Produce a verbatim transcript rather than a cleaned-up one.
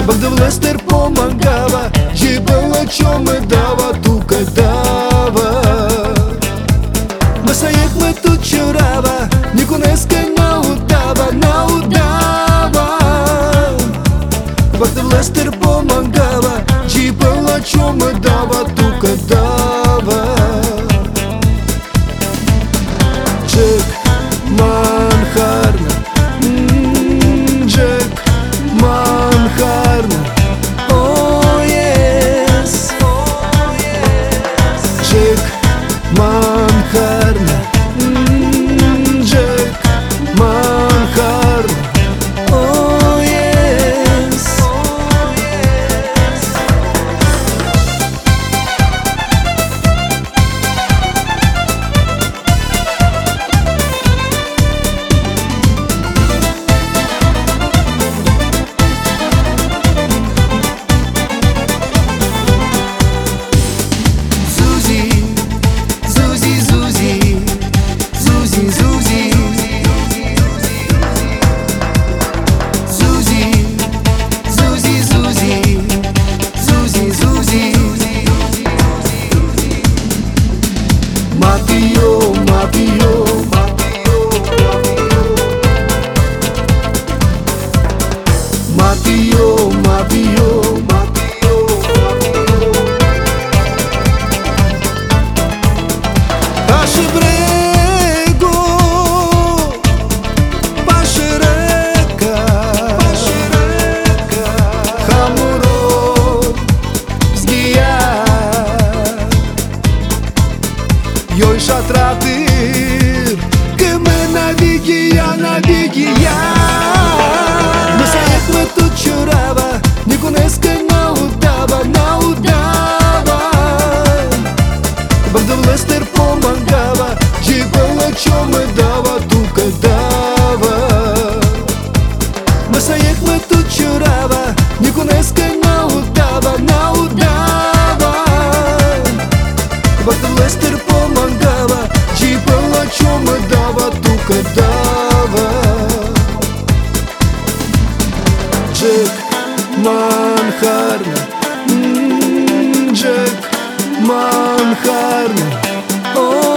Băgdăvlăster pomagava și până ce mă dava tu că dava. Mă să iec mă tu ciorava, niconesc că n-au dava, n-au dava. Băgdăvlăster pomagava și până ce mă dava tu că dava. Jack Manharna, mm, Jack Manharna, oh yes, oh yes. Jack Manharna, mm, Jack Manharna, oh yes, oh yes. Mafio, mafio, mafio, mafio, mafio. Pașe brego, pașe reca, hamuro zgija. Joj shatratir, că me navigija, navigija. Mă să iec mă tu ciorava, niconesc că n-au dava, n-au dava. Băgdăvlăster pomagava și până ce mă dava tu că dava. Mă să iec mă tu ciorava, niconesc că n-au dava, n-au dava. Băgdăvlăster pomagava și până ce mă dava tu că dava. Jack Manharna, mm, Jack Manharna, oh